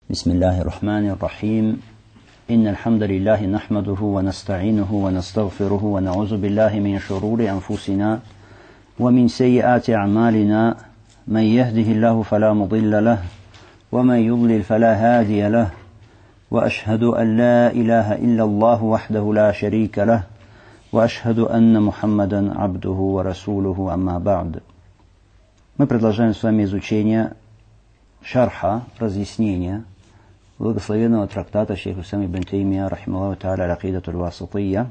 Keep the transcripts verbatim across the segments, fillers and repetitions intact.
بسم الله الرحمن الرحيم إن الحمد لله نحمده ونستعينه ونستغفره ونعوذ بالله من شرور أنفسنا ومن سيئات أعمالنا من يهده الله فلا مضل له ومن يضلل فلا هادي له وأشهد أن لا إله إلا الله وحده لا شريك له وأشهد أن محمدا عبده ورسوله أما بعد. Мы продолжаем с вами изучение шарха, разъяснения благословенного трактата шейха ислама ибн Таймия рахимахуллаху тааля аль-акидату аль-васития.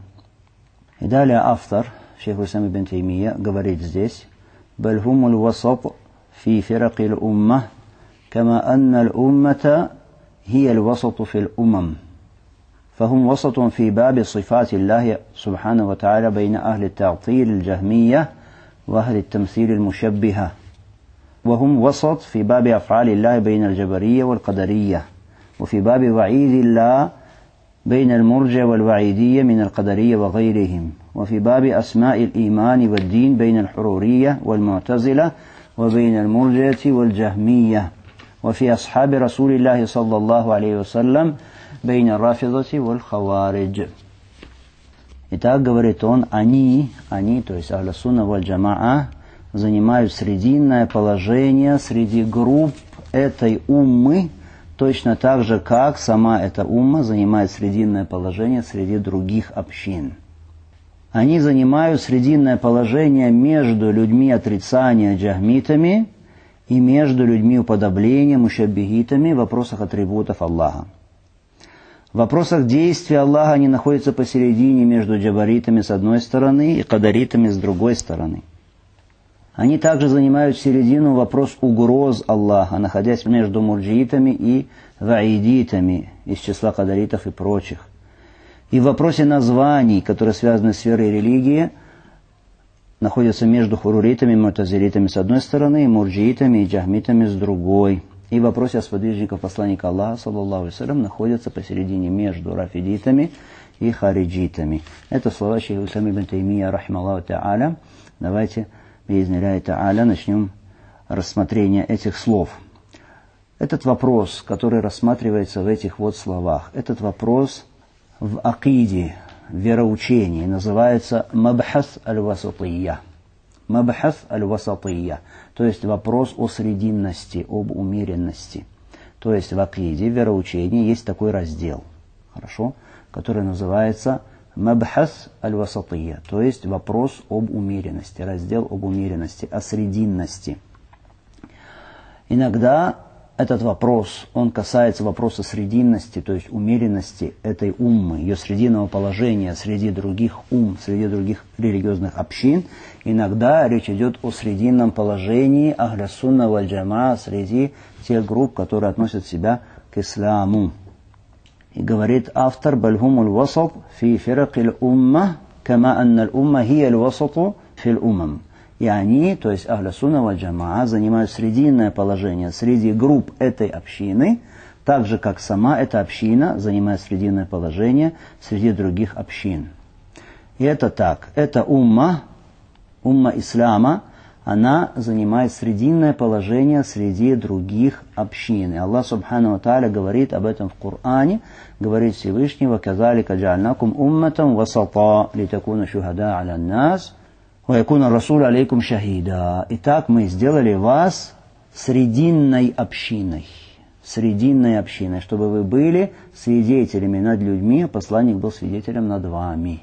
И далее автор, шейх ислама ибн Таймия, говорит здесь: «Баль хумул васат фи фиракил умма, кама анна аль-уммата хия аль-васату фил умам. فهم وسط في باب صفات الله سبحانه وتعالى بين أهل التعطيل الجهمية وأهل التمثيل المشبهة، وهم وسط في باب أفعال الله بين الجبرية والقدرية، وفي باب وعيد الله بين المرجع والوعيدية من القدرية وغيرهم، وفي باب أسماء الإيمان والدين بين الحرورية والمعتزلة وبين المرجعة والجهمية، وفي أصحاب رسول الله صلى الله عليه وسلم بين الرافضة والخوارج». Итак, говорит он, они, они, то есть Ахлю Сунна валь Джамаа, занимают срединное положение среди групп этой уммы, точно так же, как сама эта умма занимает срединное положение среди других общин. Они занимают срединное положение между людьми отрицания джахмитами и между людьми уподобления мушаббихитами в вопросах атрибутов Аллаха. В вопросах действия Аллаха они находятся посередине между джабаритами с одной стороны и кадаритами с другой стороны. Они также занимают середину вопрос угроз Аллаха, находясь между мурджиитами и ваидитами из числа кадаритов и прочих. И в вопросе названий, которые связаны с сферой религии, находятся между хуруритами и мутазилитами с одной стороны и мурджиитами и джахмитами с другой. И в вопросе сподвижников посланника Аллаха, саллаллаху алейхи ва саллям, находятся посередине между рафидитами и хариджитами. Это слова шейха ислама ибн Таймия рахимахуллаху тааля. Давайте, би'изни тааля, начнем рассмотрение этих слов. Этот вопрос, который рассматривается в этих вот словах, этот вопрос в акиде, в вероучении, называется мабхас аль-васатия. Мабхас аль-васатия, то есть вопрос о срединности, об умеренности. То есть в акиде, в вероучении есть такой раздел, хорошо, который называется мабхас аль-васатия, то есть вопрос об умеренности, раздел об умеренности, о срединности. Иногда этот вопрос, он касается вопроса срединности, то есть умеренности этой уммы, ее срединного положения среди других ум, среди других религиозных общин. Иногда речь идет о срединном положении Ахлю Сунна валь Джамаа среди тех групп, которые относят себя к исламу. И говорит автор: «Баль хумул васат фи фиракил умма, кама анна аль-умма хия аль-васату фил умам». И они, то есть Ахлю Сунна валь Джамаа, занимают срединное положение среди групп этой общины, так же, как сама эта община занимает срединное положение среди других общин. И это так. Эта умма, умма ислама, она занимает срединное положение среди других общин. И Аллах субхану ва тааля говорит об этом в Коране, говорит Всевышний: «Ваказалика джа'альнакум умматан васата, литакуна шухада аля нас, ваякуна расул алейкум шахида». Итак, мы сделали вас срединной общиной, срединной общиной, чтобы вы были свидетелями над людьми, а посланник был свидетелем над вами.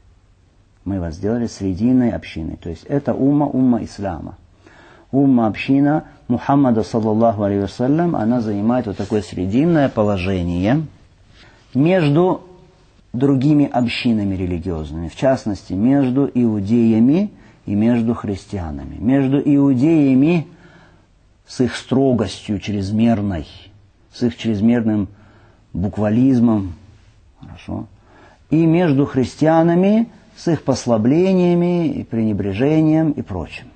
Мы вас сделали срединной общиной. То есть это умма, умма ислама. Умма, община Мухаммада, саллаллаху алейхи ва саллям, она занимает вот такое срединное положение между другими общинами религиозными, в частности, между иудеями и между христианами. Между иудеями с их строгостью чрезмерной, с их чрезмерным буквализмом, хорошо, и между христианами с их послаблениями и пренебрежением и прочим.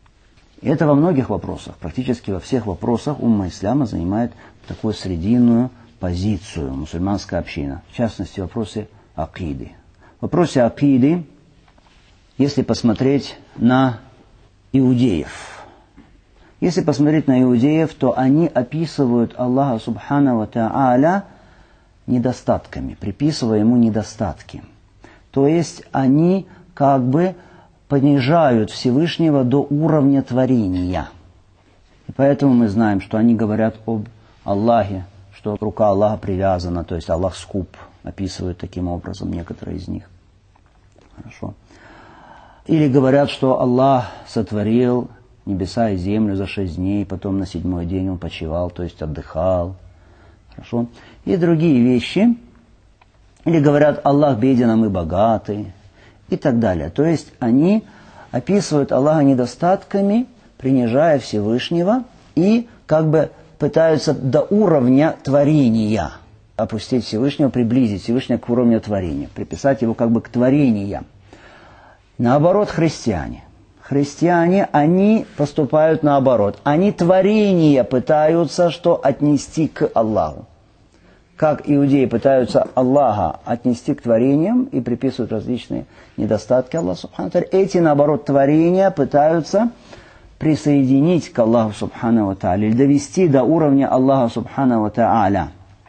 И это во многих вопросах, практически во всех вопросах умма ислама занимает такую срединную позицию мусульманская община. В частности, в вопросе акиды. В вопросе акиды, если посмотреть на иудеев, Если посмотреть на иудеев, то они описывают Аллаха Субхану ва Тааля недостатками, приписывая ему недостатки. То есть они как бы понижают Всевышнего до уровня творения. И поэтому мы знаем, что они говорят об Аллахе, что рука Аллаха привязана, то есть Аллах скуп, описывают таким образом некоторые из них. Хорошо. Или говорят, что Аллах сотворил небеса и землю за шесть дней, потом на седьмой день он почивал, то есть отдыхал. Хорошо. И другие вещи. Или говорят, Аллах беден, а мы богаты. И так далее. То есть они описывают Аллаха недостатками, принижая Всевышнего, и как бы пытаются до уровня творения опустить Всевышнего, приблизить Всевышнего к уровню творения, приписать его как бы к творениям. Наоборот, христиане. Христиане, они поступают наоборот. Они творение пытаются что отнести к Аллаху. Как иудеи пытаются Аллаха отнести к творениям и приписывают различные недостатки Аллаха Субхану ва Тааля, эти, наоборот, творения пытаются присоединить к Аллаху Субхану ва Тааля, или довести до уровня Аллаха Субхану ва Тааля.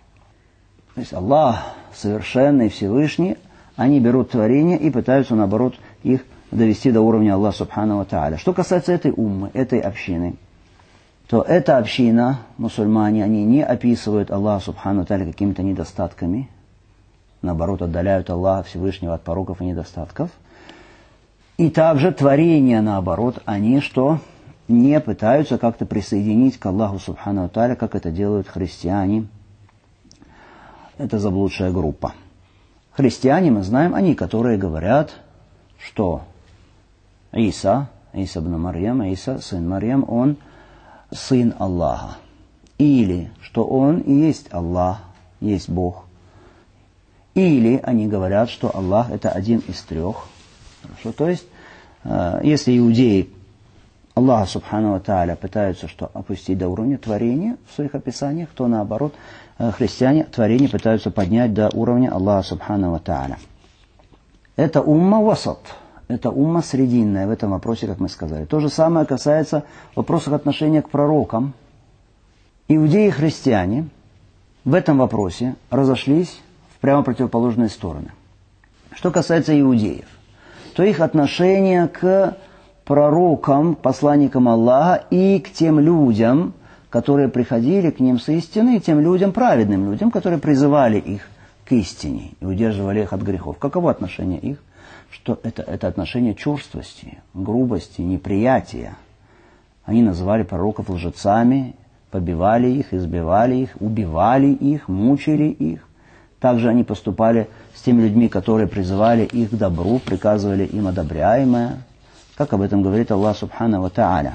То есть Аллах совершенный, Всевышний, они берут творения и пытаются, наоборот, их довести до уровня Аллаха Субхану ва Тааля. Что касается этой уммы, этой общины, то эта община, мусульмане, они не описывают Аллаха Субхану ва Тааля какими-то недостатками, наоборот, отдаляют Аллаха Всевышнего от пороков и недостатков. И также творения, наоборот, они что? Не пытаются как-то присоединить к Аллаху Субхану ва Тааля, как это делают христиане. Это заблудшая группа. Христиане, мы знаем, они, которые говорят, что Иса, Иса ибн Марьям, Иса, сын Марьям, он сын Аллаха. Или, что он и есть Аллах, есть Бог. Или они говорят, что Аллах это один из трех. Хорошо? То есть, если иудеи Аллаха Субхану ва Тааля пытаются что, опустить до уровня творения в своих описаниях, то наоборот, христиане творение пытаются поднять до уровня Аллаха Субхану ва Тааля. Это умма васат, это умма срединная в этом вопросе, как мы сказали. То же самое касается вопросов отношения к пророкам. Иудеи и христиане в этом вопросе разошлись в прямо противоположные стороны. Что касается иудеев, то их отношение к пророкам, посланникам Аллаха и к тем людям, которые приходили к ним с истиной, и тем людям, праведным людям, которые призывали их к истине и удерживали их от грехов. Каково отношение их? Что это, это отношение черствости, грубости, неприятия. Они называли пророков лжецами, побивали их, избивали их, убивали их, мучили их. Также они поступали с теми людьми, которые призывали их к добру, приказывали им одобряемое, как об этом говорит Аллах Субхану ва Тааля.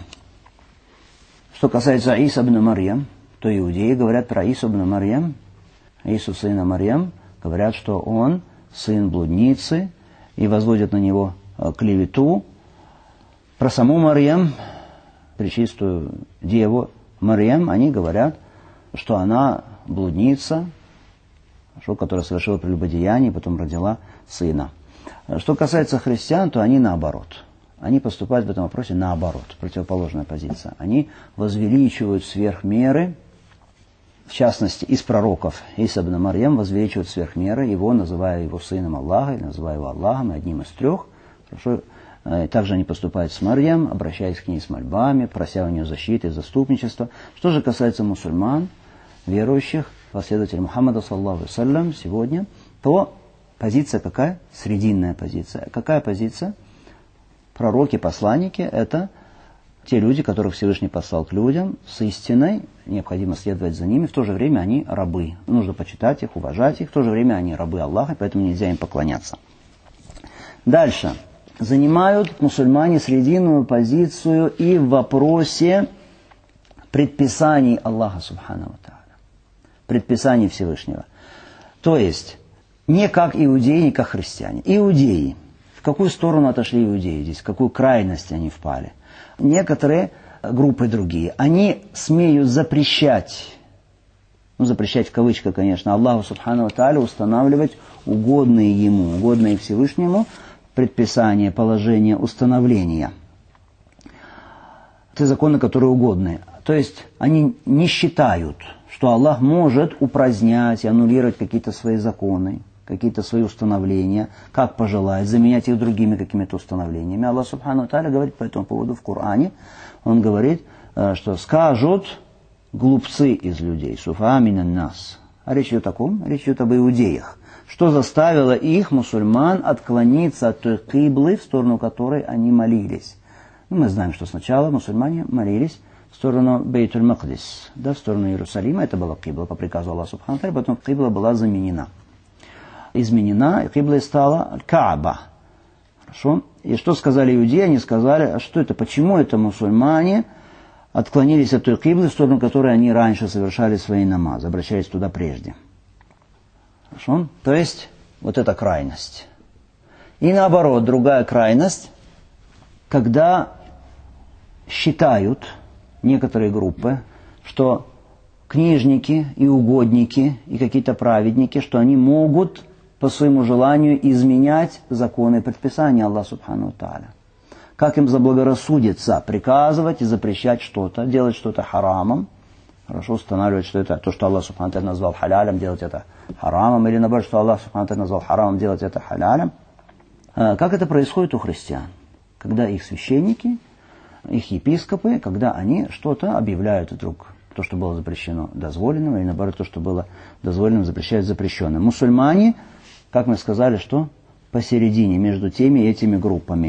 Что касается Иса ибн Марьям, то иудеи говорят про Ису ибн Марьям, Ису сына Марьям, говорят, что он сын блудницы, и возводят на него клевету. Про саму Марьям, пречистую деву Марьям, они говорят, что она блудница, которая совершила прелюбодеяние, потом родила сына. Что касается христиан, то они наоборот. Они поступают в этом вопросе наоборот, противоположная позиция. Они возвеличивают сверх меры, в частности, из пророков Иса ибн Марьям возвеличивают сверх меры, его, называя его сыном Аллаха, называя его Аллахом, одним из трех. Хорошо. Также они поступают с Марьям, обращаясь к ней с мольбами, прося у нее защиты, заступничества. Что же касается мусульман, верующих, последователей Мухаммада, саллаллаху алейхи ва саллям, сегодня, то позиция какая? Срединная позиция. Какая позиция? Пророки, посланники – это те люди, которых Всевышний послал к людям с истиной, необходимо следовать за ними, в то же время они рабы. Нужно почитать их, уважать их, в то же время они рабы Аллаха, поэтому нельзя им поклоняться. Дальше. Занимают мусульмане срединную позицию и в вопросе предписаний Аллаха Субхану ва Тааля, предписаний Всевышнего. То есть, не как иудеи, не как христиане. Иудеи. В какую сторону отошли иудеи здесь, в какую крайность они впали? Некоторые группы другие, они смеют запрещать, ну запрещать в кавычках, конечно, Аллаху Субхану ва Тааля устанавливать угодные Ему, угодные Всевышнему предписания, положения, установления. те законы, которые угодны. То есть они не считают, что Аллах может упразднять и аннулировать какие-то свои законы, какие-то свои установления, как пожелает, заменять их другими какими-то установлениями. Аллах Субхану ва Тааля говорит по этому поводу в Коране. Он говорит, что скажут глупцы из людей, суфа минан нас. А речь идет о ком? Речь идет об иудеях. Что заставило их, мусульман, отклониться от той киблы, в сторону которой они молились. Ну, мы знаем, что сначала мусульмане молились в сторону Бейтуль-Макдис, да, в сторону Иерусалима. Это была кибла по приказу Аллаха Субхану ва Тааля, потом кибла была заменена. Изменена, и киблой стала Кааба. Хорошо? И что сказали иудеи? Они сказали, а что это, почему это мусульмане отклонились от той киблы, в сторону которой они раньше совершали свои намазы, обращаясь туда прежде. Хорошо? То есть, вот эта крайность. И наоборот, другая крайность, когда считают некоторые группы, что книжники и угодники, и какие-то праведники, что они могут по своему желанию изменять законы и предписания Аллаха Субхану ва Тааля. Как им заблагорассудится приказывать и запрещать что-то, делать что-то харамом, хорошо, устанавливать, что это то, что Аллах Субхану ва Тааля назвал халялем, делать это харамом, или наоборот, что Аллах Субхану ва Тааля назвал харамом, делать это халялем. Как это происходит у христиан? Когда их священники, их епископы, когда они что-то объявляют вдруг, то, что было запрещено, дозволенным, или наоборот, то, что было дозволенным, запрещают запрещенным. Мусульмане, как мы сказали, что посередине, между теми и этими группами.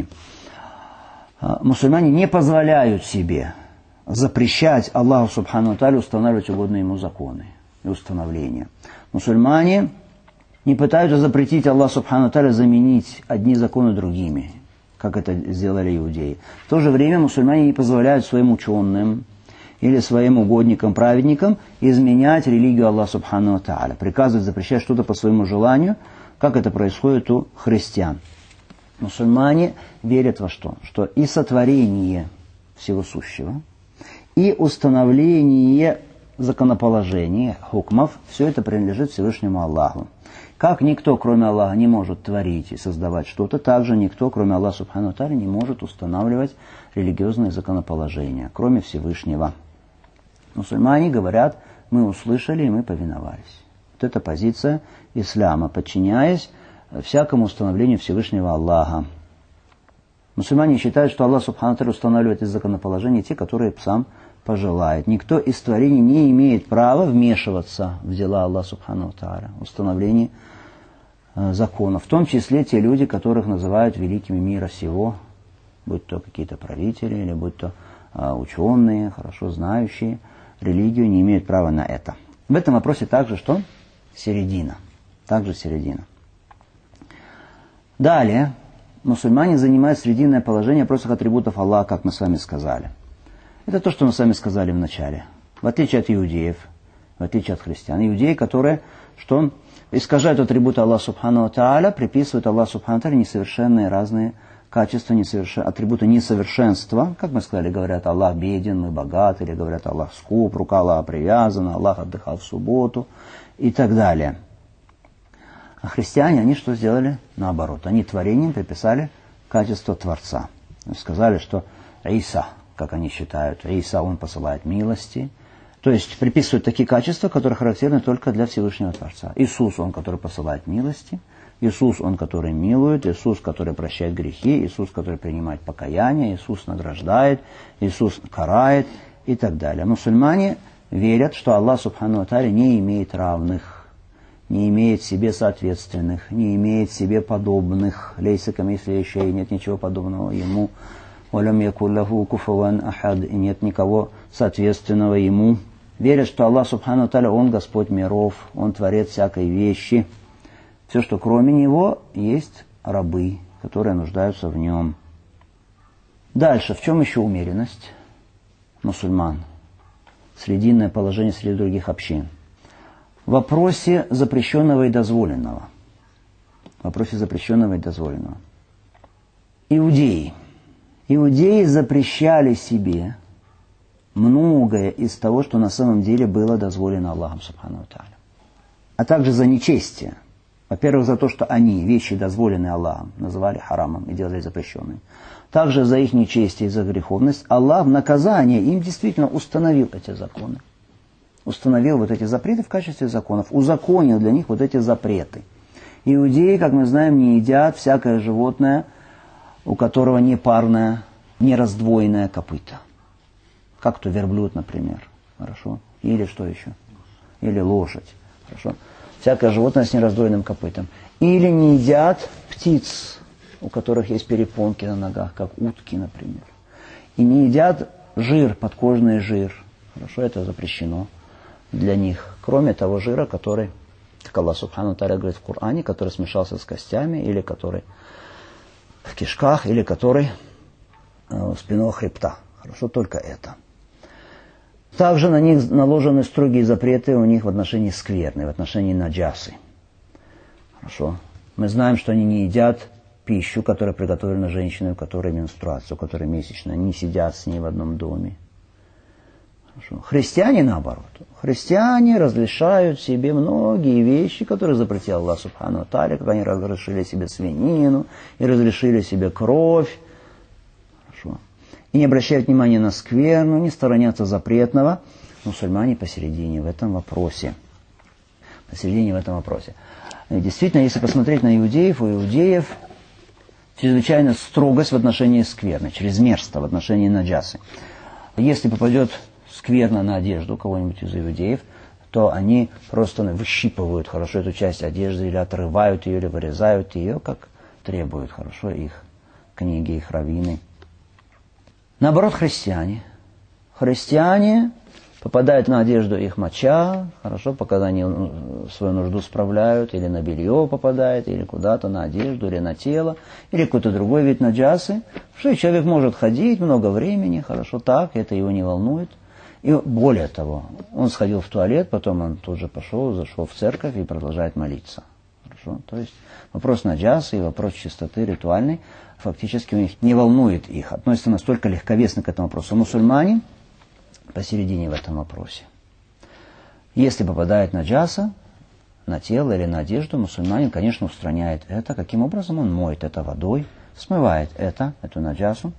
Мусульмане не позволяют себе запрещать Аллаху Субхану ва Тааля устанавливать угодные ему законы и установления. Мусульмане не пытаются запретить Аллаху Субхану ва Тааля заменить одни законы другими, как это сделали иудеи. В то же время мусульмане не позволяют своим ученым или своим угодникам, праведникам изменять религию Аллаха Субхану ва Тааля, приказывать, запрещать что-то по своему желанию, как это происходит у христиан. Мусульмане верят во что? Что и сотворение всего сущего, и установление законоположений, хукмов, все это принадлежит Всевышнему Аллаху. Как никто, кроме Аллаха, не может творить и создавать что-то, так же никто, кроме Аллаха Субхану ва Тааля, не может устанавливать религиозные законоположения, кроме Всевышнего. Мусульмане говорят, мы услышали и мы повиновались. Вот это позиция ислама, подчиняясь всякому установлению Всевышнего Аллаха. Мусульмане считают, что Аллах Субхану ва Тааля устанавливает из законоположений те, которые сам пожелает. Никто из творений не имеет права вмешиваться в дела Аллаха Субхану ва Тааля, установление э, законов. В том числе те люди, которых называют великими мира сего, будь то какие-то правители, или будь то э, ученые, хорошо знающие религию, не имеют права на это. В этом вопросе также что? Середина. Также середина. Далее, мусульмане занимают срединное положение в вопросах атрибутов Аллаха, как мы с вами сказали. Это то, что мы с вами сказали в начале. В отличие от иудеев, в отличие от христиан. Иудеи, которые что, искажают атрибуты Аллаха Субхану ва Тааля, приписывают Аллаху Субхану ва Тааля несовершенные разные качества, несовершен... атрибуты несовершенства. Как мы сказали, говорят, Аллах беден, мы богаты, или говорят, Аллах скуп, рука Аллаха привязана, Аллах отдыхал в субботу и так далее. А христиане, они что сделали? Наоборот. Они творением приписали качество Творца. Сказали, что Иса, как они считают, Иса, он посылает милости. То есть приписывают такие качества, которые характерны только для Всевышнего Творца. Иисус, он, который посылает милости. Иисус, он, который милует. Иисус, который прощает грехи. Иисус, который принимает покаяние. Иисус награждает. Иисус карает и так далее. Мусульмане верят, что Аллах Субхану ва Тааля не имеет равных, не имеет себе соответственных, не имеет себе подобных. Лейса камисли шей, нет ничего подобного ему. Валям якуллаху куфуан ахад, и нет никого соответственного ему. Верят, что Аллах Субхану ва Тааля, он Господь миров, он творец всякой вещи. Все, что кроме него, есть рабы, которые нуждаются в нем. Дальше, в чем еще умеренность мусульман? Срединное положение среди других общин. В вопросе запрещенного и дозволенного. В вопросе запрещенного и дозволенного. Иудеи. Иудеи запрещали себе многое из того, что на самом деле было дозволено Аллахом Субхану ва Тааля. А также за нечестие. Во-первых, за то, что они вещи, дозволенные Аллахом, называли харамом и делали запрещенными. Также за их нечестие и за греховность Аллах в наказание им действительно установил эти законы. Установил вот эти запреты в качестве законов. Узаконил для них вот эти запреты. Иудеи, как мы знаем, не едят всякое животное, у которого не парное, не раздвоенное копыто. Как то верблюд, например. Хорошо? Или что еще? Или лошадь. Хорошо? Всякое животное с нераздвоенным копытом. Или не едят птиц, у которых есть перепонки на ногах, как утки, например. И не едят жир, подкожный жир. Хорошо, это запрещено для них. Кроме того жира, который, как Аллах Субхану Тааля говорит в Коране, который смешался с костями, или который в кишках, или который э, у спинного хребта. Хорошо, только это. Также на них наложены строгие запреты у них в отношении скверны, в отношении наджасы. Хорошо. Мы знаем, что они не едят пищу, которая приготовлена женщиной, у которой менструация, у которой месячная. Они не сидят с ней в одном доме. Хорошо. Христиане наоборот. Христиане разрешают себе многие вещи, которые запретил Аллах Субхану Тааля, как они разрешили себе свинину и разрешили себе кровь. Хорошо. И не обращают внимания на скверну, не сторонятся запретного. Мусульмане посередине в этом вопросе. Посередине в этом вопросе. И действительно, если посмотреть на иудеев, у иудеев чрезвычайно строгость в отношении скверны, чрезмерство в отношении наджасы. Если попадет скверна на одежду кого-нибудь из иудеев, то они просто выщипывают хорошо эту часть одежды, или отрывают ее, или вырезают ее, как требуют хорошо их книги, их раввины. Наоборот, христиане. Христиане попадают на одежду их моча, хорошо, пока они свою нужду справляют, или на белье попадает, или куда-то на одежду, или на тело, или какой-то другой вид наджасы, что человек может ходить много времени, хорошо, так, это его не волнует. И более того, он сходил в туалет, потом он тут же пошел, зашел в церковь и продолжает молиться. Хорошо? То есть вопрос наджасы и вопрос чистоты ритуальной фактически у них не волнует их, относятся настолько легковесно к этому вопросу. Мусульмане посередине в этом вопросе. Если попадает наджаса на тело или на одежду, мусульманин, конечно, устраняет это. Каким образом? Он моет это водой, смывает это, эту наджасу,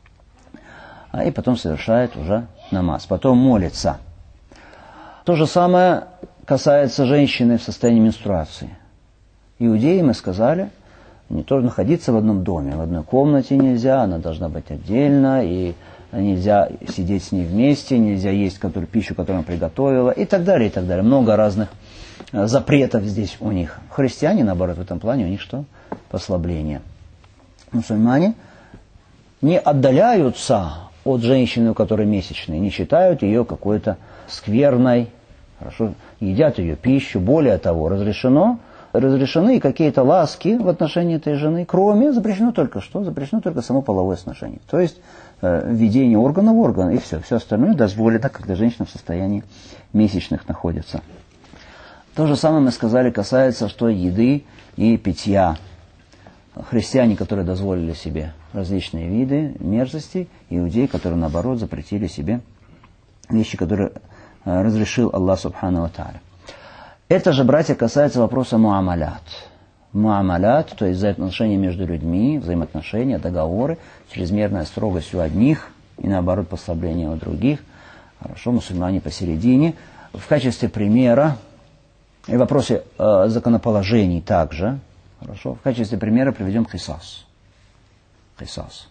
а и потом совершает уже намаз. Потом молится. То же самое касается женщины в состоянии менструации. Иудеи, мы сказали, не тоже находиться в одном доме, в одной комнате нельзя, она должна быть отдельно, и нельзя сидеть с ней вместе, нельзя есть которую, пищу, которую она приготовила, и так далее, и так далее. Много разных запретов здесь у них. Христиане, наоборот, в этом плане у них что? Послабление. Мусульмане не отдаляются от женщины, у которой месячные, не считают ее какой-то скверной, хорошо, едят ее пищу. Более того, разрешено, разрешены какие-то ласки в отношении этой жены, кроме, запрещено только что? Запрещено только само половое сношение. То есть э, введение органа в орган, и все. Все остальное дозволено, когда женщина в состоянии месячных находится. То же самое мы сказали касается, что еды и питья. Христиане, которые дозволили себе различные виды мерзостей, иудеи, которые, наоборот, запретили себе вещи, которые э, разрешил Аллах Субхану ва Тааля. Это же, братья, касается вопроса муамалят. Муамалят, то есть взаимоотношения между людьми, взаимоотношения, договоры, чрезмерная строгость у одних и, наоборот, послабление у других. Хорошо, мусульмане посередине. В качестве примера, и в вопросе э, законоположений также, хорошо, в качестве примера приведем кисас. Кисас.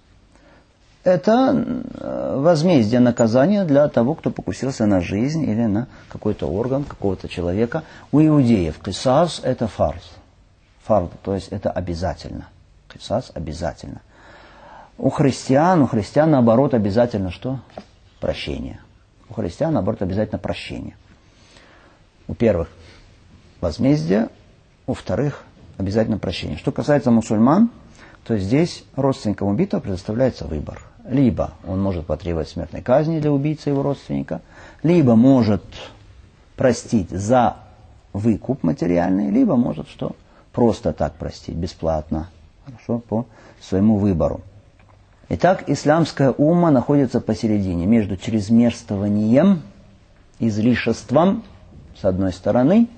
Это возмездие, наказание для того, кто покусился на жизнь или на какой-то орган какого-то человека. У иудеев кисас – это фард. Фард, то есть это обязательно. Кисас обязательно. У христиан, у христиан наоборот обязательно что? Прощение. У христиан наоборот обязательно прощение. У первых возмездие, у вторых обязательно прощение. Что касается мусульман, то здесь родственникам убитого предоставляется выбор. Либо он может потребовать смертной казни для убийцы его родственника, либо может простить за выкуп материальный, либо может что? Просто так простить, бесплатно, хорошо, по своему выбору. Итак, исламская умма находится посередине между чрезмерствованием, излишеством, с одной стороны,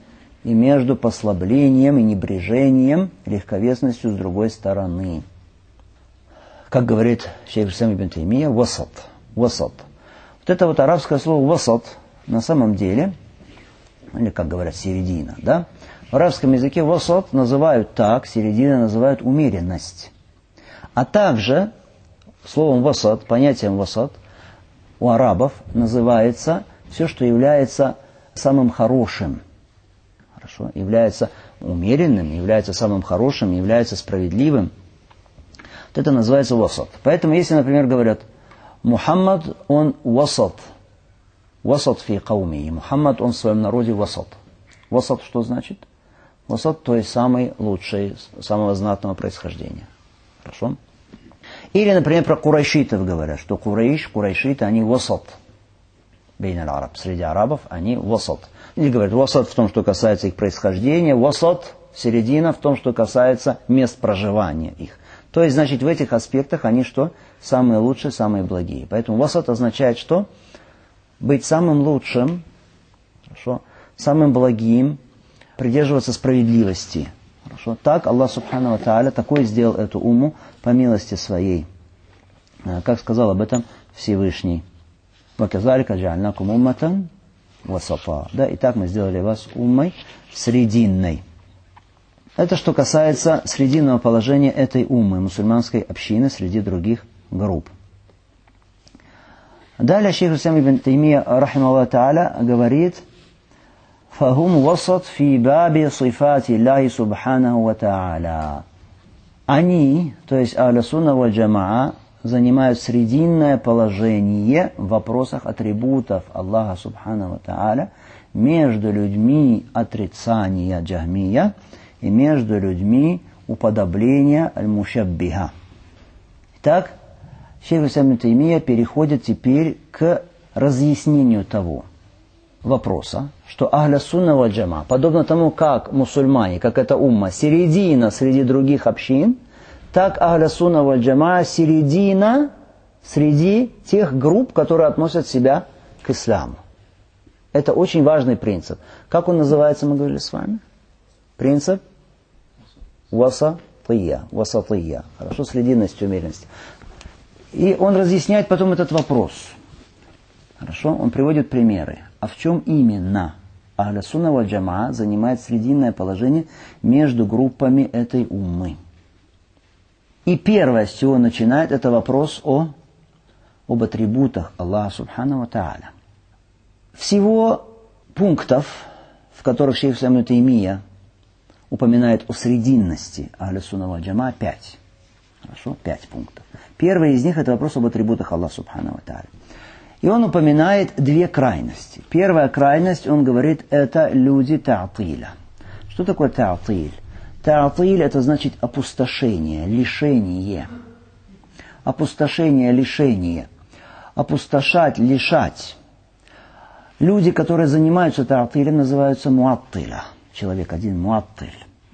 и между послаблением и небрежением, легковесностью с другой стороны. Как говорит шейх ислам ибн Таймия, васат. Васат. Вот это вот арабское слово васат на самом деле, или как говорят, середина, да? В арабском языке васат называют так, середина называют умеренность. А также словом васат, понятием васат, у арабов называется все, что является самым хорошим. Хорошо? Является умеренным, является самым хорошим, является справедливым. Вот это называется васат. Поэтому, если, например, говорят, Мухаммад, он васат. Васат фи кауми. Мухаммад, он в своем народе васат. Васат что значит? Васат, то есть самый лучший, самого знатного происхождения. Хорошо? Или, например, про курайшитов говорят, что курайш, курайшиты, они васат. Бейн аль-араб. Среди арабов они васат. Или говорят, васат в том, что касается их происхождения, васат, середина в том, что касается мест проживания их. То есть, значит, в этих аспектах они что? Самые лучшие, самые благие. Поэтому васат означает что? Быть самым лучшим, хорошо, самым благим, придерживаться справедливости. Хорошо. Так Аллах Субхану ва Тааля такой сделал эту умму по милости своей. Как сказал об этом Всевышний. وَكَذَلِكَ جَعَلْنَاكُمْ أُمَّةً وَسَطًا. Да, и так мы сделали вас уммой срединной. Это что касается срединного положения этой уммы, мусульманской общины среди других групп. Далее шейх ислам ибн Таймия, рахимахуллах та'аля, говорит, فَهُمْ وَسَطْ فِي بَابِ صِفَاتِ اللَّهِ سُبْحَانَهُ وَتَعَالَى. Они, то есть ахлю сунна валь джамаа, занимают срединное положение в вопросах атрибутов Аллаха Субхану ва Тааля между людьми отрицания джахмия и между людьми уподобления аль-мушаббиха. Итак, шейх ислам ибн Таймия переходит теперь к разъяснению того вопроса, что ахля сунна валь джамаа, подобно тому, как мусульмане, как эта умма, середина среди других общин, так ахля сунна валь джамаа середина среди тех групп, которые относят себя к исламу. Это очень важный принцип. Как он называется, мы говорили с вами? Принцип васатия. Васатия. Хорошо, срединность, умеренность. И он разъясняет потом этот вопрос. Хорошо, он приводит примеры. А в чем именно ахля сунна валь джамаа занимает срединное положение между группами этой уммы? И первое, с чего начинает, это вопрос о, об атрибутах Аллаха Субхану ва Тааля. Всего пунктов, в которых шейх ислам ибн Таймия упоминает о срединности ахля сунна валь джамаа, пять. Хорошо, пять пунктов. Первый из них это вопрос об атрибутах Аллаха Субхану ва Тааля. И он упоминает две крайности. Первая крайность, он говорит, это люди та'тиля. Что такое та'тиль? Та'тиль это значит опустошение, лишение. Опустошение, лишение. Опустошать, лишать. Люди, которые занимаются та'тилем, называются муаттиля. Человек один муаттиль.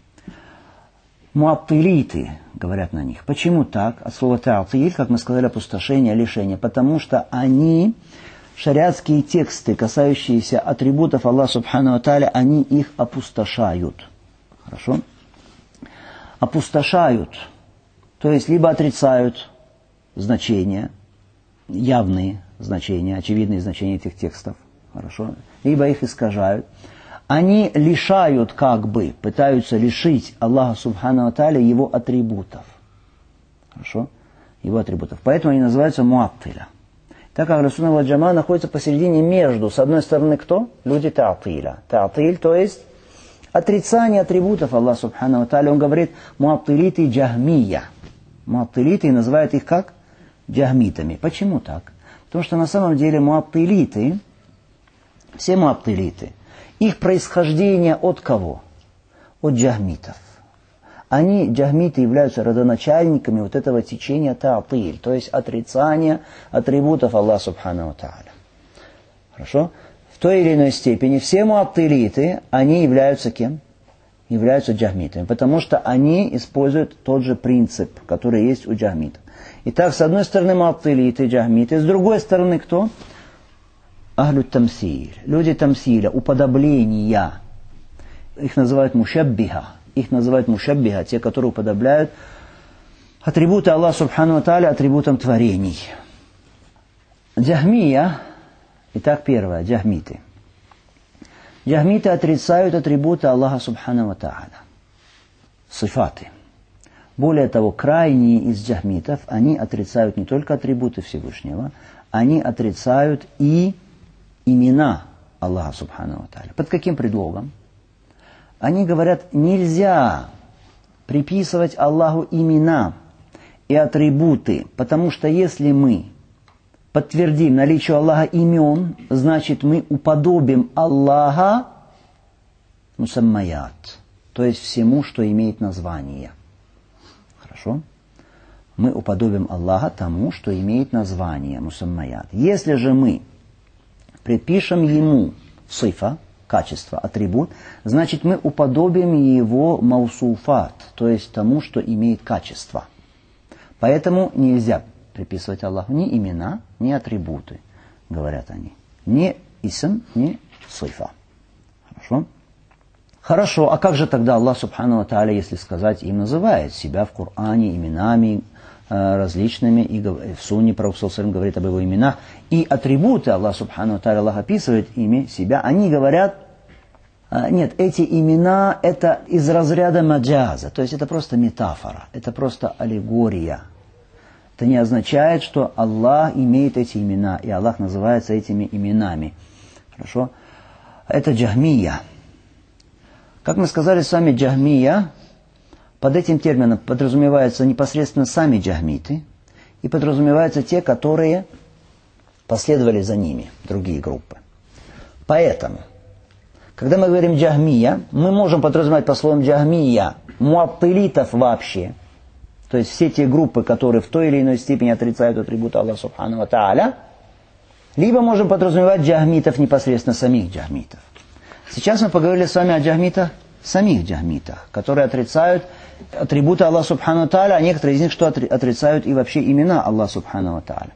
Муаттилиты, говорят на них. Почему так? От слова та'тиль, как мы сказали, опустошение, лишение. Потому что они, шариатские тексты, касающиеся атрибутов Аллаха Субхану ва Тааля, они их опустошают. Хорошо? Опустошают. То есть, либо отрицают значения, явные значения, очевидные значения этих текстов. Хорошо? Либо их искажают. Они лишают, как бы, пытаются лишить Аллаха Субхану ва Тааля его атрибутов. Хорошо? Его атрибутов. Поэтому они называются муаттиля. Так как ахлю сунна валь джамаа находится посередине между, с одной стороны, кто? Люди та'тиля. Та'тиль, то есть отрицание атрибутов Аллаха Субхану ва Тааля. Он говорит муаттилиты джахмия. Муаттилиты называют их как? Джахмитами. Почему так? Потому что на самом деле муаттилиты, все муаттилиты, их происхождение от кого? От джахмитов. Они, джахмиты, являются родоначальниками вот этого течения та'тиль, то есть отрицания атрибутов Аллаха Субхану ва Тааля. Хорошо? В той или иной степени все муаттилиты, они являются кем? Являются джахмитами, потому что они используют тот же принцип, который есть у джахмитов. Итак, с одной стороны муаттилиты, джахмиты, с другой стороны кто? Ахлю тамсиль, люди тамсиля, уподобления. их называют мушаббиха. Их называют мушаббиха, те, которые уподобляют атрибуты Аллаха Субхану ва Тааля атрибутам творений. Джахмия, итак, первое, джахмиты. Джахмиты отрицают атрибуты Аллаха Субхану ва Тааля. Сифаты. Более того, крайние из джахмитов, они отрицают не только атрибуты Всевышнего, они отрицают и имена Аллаха Субхану ва Тааля. Под каким предлогом? Они говорят, нельзя приписывать Аллаху имена и атрибуты, потому что если мы подтвердим наличие Аллаха имен, значит мы уподобим Аллаха мусаммаят, то есть всему, что имеет название. Хорошо? Мы уподобим Аллаха тому, что имеет название мусаммаят. Если же мы припишем ему сифа, качество, атрибут, значит мы уподобим его маусуфат, то есть тому, что имеет качество. Поэтому нельзя приписывать Аллаху ни имена, ни атрибуты, говорят они. Ни исм, ни сифа. Хорошо? Хорошо, а как же тогда Аллах Субхану ва Тааля, если сказать, им называет себя в Коране именами э, различными, и в Сунне Пророк саллаллаху алейхи ва саллям говорит об его именах, и атрибуты Аллах Субхану ва Тааля, Аллах описывает ими себя, они говорят, э, нет, эти имена это из разряда маджаза, то есть это просто метафора, это просто аллегория. Это не означает, что Аллах имеет эти имена, и Аллах называется этими именами. Хорошо? Это джахмия. Как мы сказали с вами, джахмия, под этим термином подразумеваются непосредственно сами джахмиты, и подразумеваются те, которые последовали за ними, другие группы. Поэтому, когда мы говорим джахмия, мы можем подразумевать по словам джахмия муаттилитов вообще, то есть все те группы, которые в той или иной степени отрицают атрибуты Аллаха Субхану ва Тааля, либо можем подразумевать джахмитов, непосредственно самих джахмитов. Сейчас мы поговорили с вами о джахмитах, самих джахмитах, которые отрицают атрибуты Аллаха Субхану ва Тааля, а некоторые из них что отрицают и вообще имена Аллаха Субхану ва Тааля.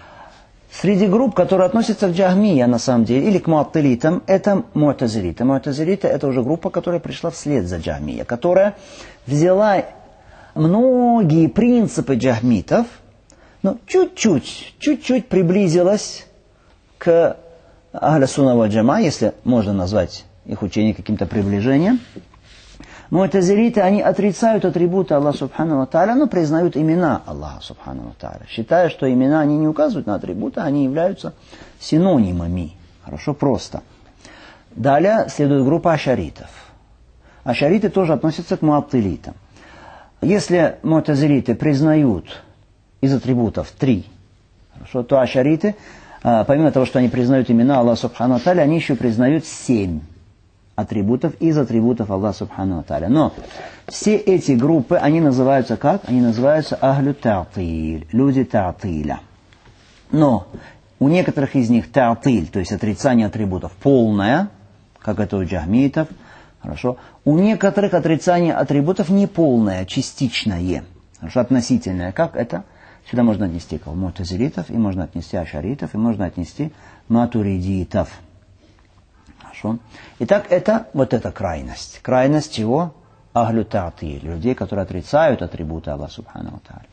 Среди групп, которые относятся к джахмия на самом деле, или к муаттилитам, это му'тазилиты. Му'тазилиты это уже группа, которая пришла вслед за джахмия, которая взяла многие принципы джахмитов, но чуть-чуть, чуть-чуть приблизилась к Ахля Сунна валь Джама, если можно назвать их учение каким-то приближением. Му'тазилиты, они отрицают атрибуты Аллаха Субхану ва Тааля, но признают имена Аллаха Субхану ва Тааля, считая, что имена они не указывают на атрибуты, они являются синонимами. Хорошо, просто. Далее следует группа ашаритов. Ашариты тоже относятся к му'аттилитам. Если му'тазилиты признают из атрибутов три, хорошо, то ашариты, помимо того, что они признают имена Аллаха Субхану ва Тааля, они еще признают семь атрибутов из атрибутов Аллаха Субхану ва Тааля. Но все эти группы, они называются как? Они называются ахлю та'тиль, люди та'тиля. Но у некоторых из них та'тиль, то есть отрицание атрибутов, полное, как это у джахмитов. Хорошо. У некоторых отрицание атрибутов неполное, частичное, хорошо, относительное. Как это? Сюда можно отнести му'тазилитов, и можно отнести ашаритов, и можно отнести матуридитов. Хорошо. Итак, это вот эта крайность. Крайность чего? Ахлю та'тиль, людей, которые отрицают атрибуты Аллаха Субхану ва Тааля.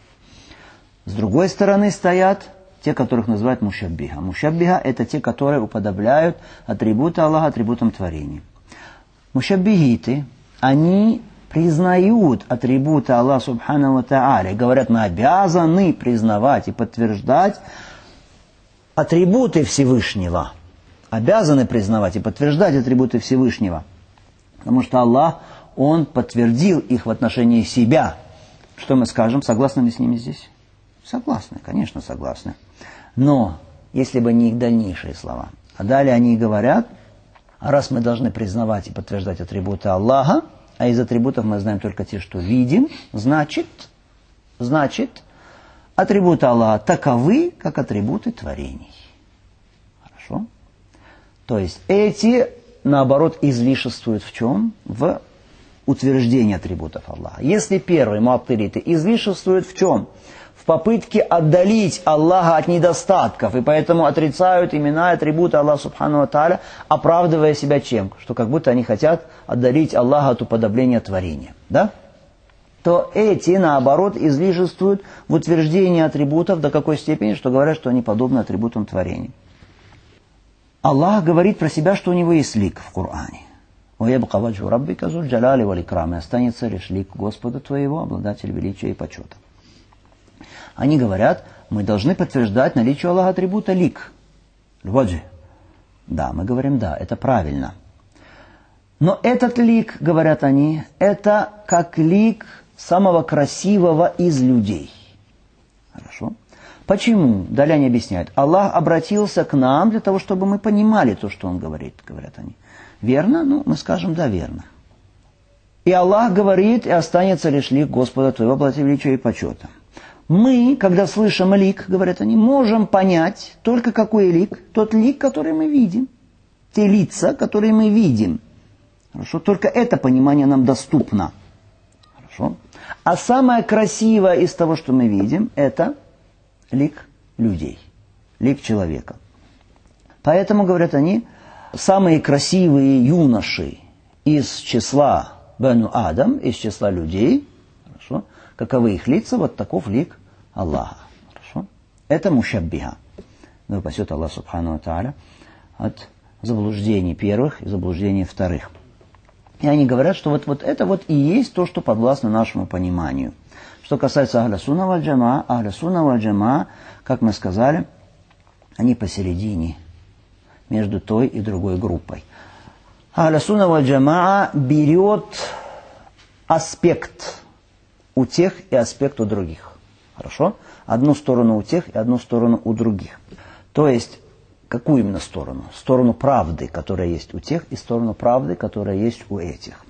С другой стороны стоят те, которых называют мушаббиха. Мушаббиха это те, которые уподобляют атрибуты Аллаха атрибутам творений. Мушаббихиты, они признают атрибуты Аллаха Субхану ва Тааля, говорят, мы обязаны признавать и подтверждать атрибуты Всевышнего. Обязаны признавать и подтверждать атрибуты Всевышнего. Потому что Аллах, Он подтвердил их в отношении себя. Что мы скажем? Согласны ли с ними здесь? Согласны, конечно, согласны. Но, если бы не их дальнейшие слова. А далее они говорят, раз мы должны признавать и подтверждать атрибуты Аллаха, а из атрибутов мы знаем только те, что видим, значит, значит, атрибуты Аллаха таковы, как атрибуты творений. Хорошо? То есть эти, наоборот, излишествуют в чем? В утверждение атрибутов Аллаха. Если первые муаттилиты излишествуют в чем? В попытке отдалить Аллаха от недостатков, и поэтому отрицают имена и атрибуты Аллаха Субхану ва Тааля, оправдывая себя чем? Что как будто они хотят отдалить Аллаха от уподобления творения. Да? То эти, наоборот, излишествуют в утверждении атрибутов до какой степени, что говорят, что они подобны атрибутам творения. Аллах говорит про себя, что у него есть лик в Коране. «Уябка ваджу раббика зуль джаляли валь икрам», и останется лишь лик Господа твоего, обладатель величия и почета. Они говорят, мы должны подтверждать наличие Аллаха атрибута лик. Ваджи. Да, мы говорим, да, это правильно. Но этот лик, говорят они, это как лик самого красивого из людей. Хорошо. Почему? Далее они объясняют. Аллах обратился к нам для того, чтобы мы понимали то, что Он говорит, говорят они. Верно? Ну, мы скажем, да, верно. И Аллах говорит, и останется лишь лик Господа твоего, обладателя величия и почета. Мы, когда слышим лик, говорят они, можем понять только какой лик, тот лик, который мы видим. Те лица, которые мы видим. Хорошо? Только это понимание нам доступно. Хорошо? А самое красивое из того, что мы видим, это лик людей, лик человека. Поэтому, говорят они, самые красивые юноши из числа Бану Адам, из числа людей, хорошо, каковы их лица, вот таков лик Аллаха. Хорошо? Это мушаббиха. Да упасет Аллах Субхану ва Тааля от заблуждений первых и заблуждений вторых. И они говорят, что вот, вот это вот и есть то, что подвластно нашему пониманию. Что касается Ахля Сунна валь Джамаа, Ахля Сунна валь Джамаа, как мы сказали, они посередине, между той и другой группой. Ахля Сунна валь Джамаа берет аспект у тех и аспект у других. Хорошо? Одну сторону у тех и одну сторону у других. То есть, какую именно сторону? Сторону правды, которая есть у тех, и сторону правды, которая есть у этих.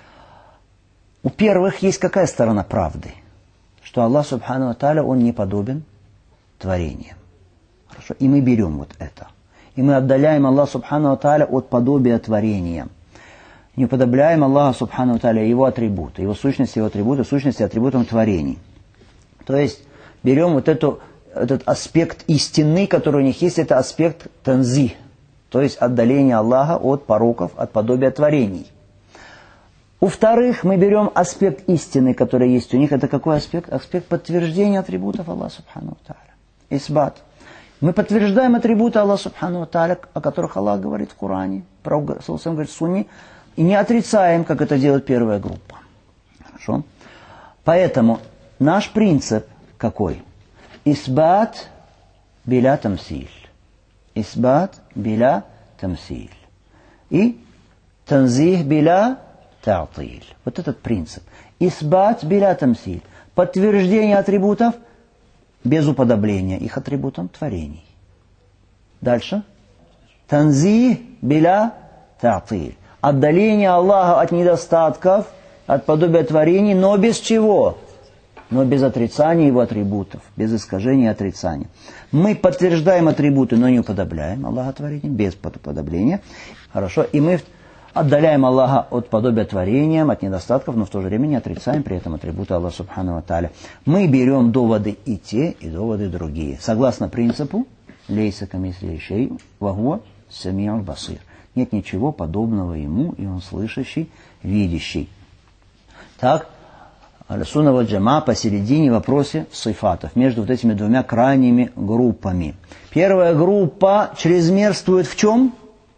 У первых есть какая сторона правды? Что Аллах Субхану ва Тааля, Он не подобен творениям. Хорошо? И мы берем вот это. И мы отдаляем Аллаха Субхану ва Тааля от подобия творениям. Не уподобляем Аллаха Субхану ва Тааля Его атрибуты, Его сущности, Его атрибуты, сущности атрибутам творений. То есть берем вот эту, этот аспект истины, который у них есть, это аспект танзи, то есть отдаление Аллаха от пороков, от подобия творений. У-вторых, мы берем аспект истины, который есть у них. Это какой аспект? Аспект подтверждения атрибутов Аллаха Субхану ва Тааля. Исбат. Мы подтверждаем атрибуты Аллаха Субхану ва Тааля, о которых Аллах говорит в Коране, Пророк говорит в Сунне, и не отрицаем, как это делает первая группа. Хорошо? Поэтому наш принцип какой? Исбат биля тамсиль. Исбат биля тамсиль. И танзих биля та'тиль. Вот этот принцип. Исбат биля тамсиль. Подтверждение атрибутов без уподобления их атрибутам творений. Дальше. Танзих биля та'тиль. Отдаление Аллаха от недостатков, от подобия творений, но без чего? Но без отрицания Его атрибутов, без искажения отрицания. Мы подтверждаем атрибуты, но не уподобляем Аллаха творениям, без уподобления. Хорошо. И мы отдаляем Аллаха от подобия творениям, от недостатков, но в то же время не отрицаем при этом атрибуты Аллаха Субхану ва Тааля. Мы берем доводы и те, и доводы другие. Согласно принципу «Лейса камисли шей, ва хуа сами'уль басир». Нет ничего подобного Ему, и Он слышащий, видящий. Так, Аль-Сунна валь Джамаа посередине в вопросе сифатов, между вот этими двумя крайними группами. Первая группа чрезмерствует в чем?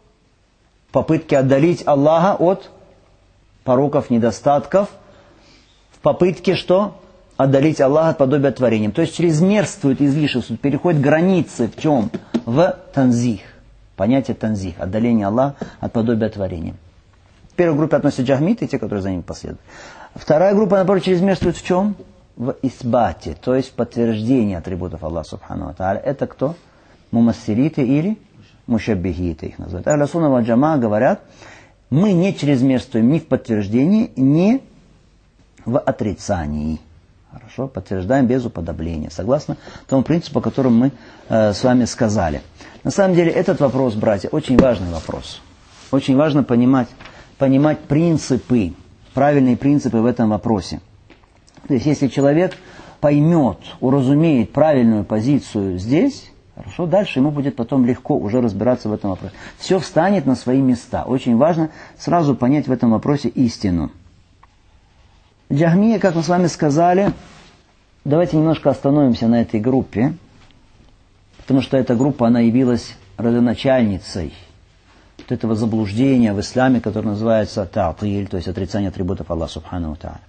В попытке отдалить Аллаха от пороков, недостатков. В попытке что? Отдалить Аллаха от подобия творениям. То есть чрезмерствует, излишествует, переходит границы в чем? В танзих. Понятие танзих, отдаление Аллаха от подобия творения. В первой группе относятся джахмиты и те, которые за ними последуют. Вторая группа, наоборот, чрезмерствует в чем? В исбате, то есть в подтверждении атрибутов Аллаха Субхану ва Тааля. Это кто? Мумассилиты или мушаббихиты их называют. Ахля Сунна валь Джамаа говорят, мы не чрезмерствуем ни в подтверждении, ни в отрицании. Хорошо? Подтверждаем без уподобления. Согласно тому принципу, о котором мы э, с вами сказали. На самом деле, этот вопрос, братья, очень важный вопрос. Очень важно понимать, понимать принципы, правильные принципы в этом вопросе. То есть, если человек поймет, уразумеет правильную позицию здесь, хорошо, дальше ему будет потом легко уже разбираться в этом вопросе. Все встанет на свои места. Очень важно сразу понять в этом вопросе истину. Джахмия, как мы с вами сказали, давайте немножко остановимся на этой группе, потому что эта группа, она явилась родоначальницей вот этого заблуждения в исламе, которое называется та'тиль, то есть отрицание атрибутов Аллаха Субхану ва Тааля.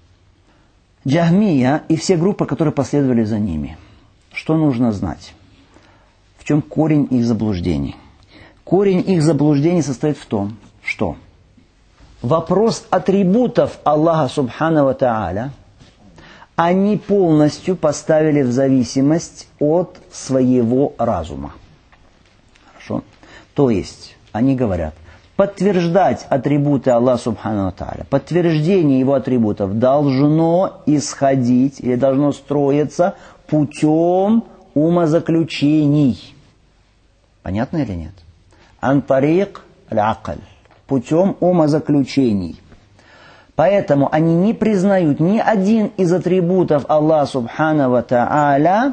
Джахмия и все группы, которые последовали за ними. Что нужно знать? В чем корень их заблуждений? Корень их заблуждений состоит в том, что вопрос атрибутов Аллаха Субхану ва Тааля они полностью поставили в зависимость от своего разума. Хорошо? То есть, они говорят, подтверждать атрибуты Аллаха Субхану ва Тааля, подтверждение его атрибутов должно исходить или должно строиться путем умозаключений. Понятно или нет? Ан-тарик аль-акль. Путем умозаключений. Поэтому они не признают ни один из атрибутов Аллаха Субхану ва Тааля,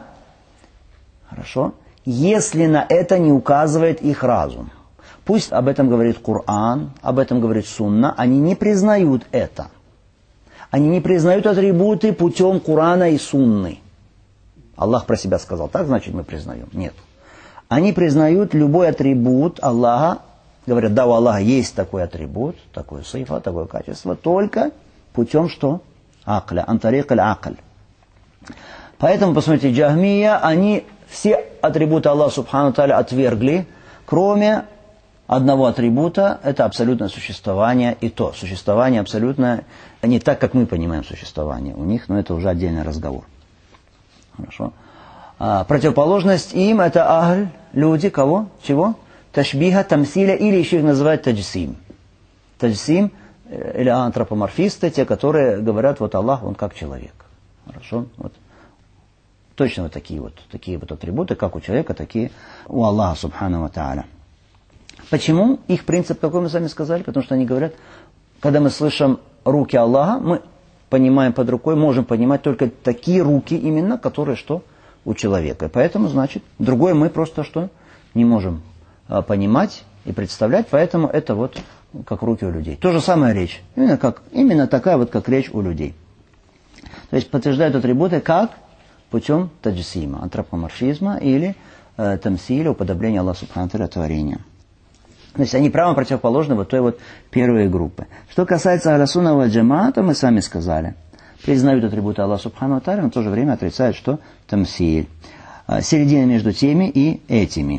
хорошо, если на это не указывает их разум. Пусть об этом говорит Коран, об этом говорит Сунна, они не признают это. Они не признают атрибуты путем Корана и Сунны. Аллах про себя сказал, так значит мы признаем. Нет. Они признают любой атрибут Аллаха, говорят, да, у Аллаха есть такой атрибут, такое сифа, такое качество, только путем что? Акля, антарик аль-акль. Поэтому, посмотрите, Джахмия, они все атрибуты Аллаха Субхану Тааля отвергли, кроме одного атрибута, это абсолютное существование, и то существование абсолютно не так, как мы понимаем существование у них, но это уже отдельный разговор. Хорошо. А, противоположность им это ахль, люди, кого? Чего? Ташбиха, тамсиля, или еще их называют таджсим. Таджсим или антропоморфисты, те, которые говорят, вот Аллах, он как человек. Хорошо? Вот. Точно вот такие вот, такие вот атрибуты, как у человека, такие у Аллаха Субхану ва Тааля. Почему? Их принцип, какой мы сами сказали, потому что они говорят, когда мы слышим руки Аллаха, мы понимаем под рукой, можем понимать только такие руки именно, которые что? У человека. И поэтому, значит, другое мы просто что? Не можем а, понимать и представлять, поэтому это вот как руки у людей. То же самое речь. Именно, как, именно такая вот, как речь у людей. То есть подтверждают атрибуты как? Путем таджсима, антропоморфизма или э, тамсиля, уподобления Аллаха Субхану Тааля творения. То есть они прямо противоположны вот той вот первой группы. Что касается Ахля Сунна валь Джамаа, то мы сами сказали. Признают атрибуты Аллаха Субхану Тааля, но в то же время отрицают, что тамсиль. Середина между теми и этими.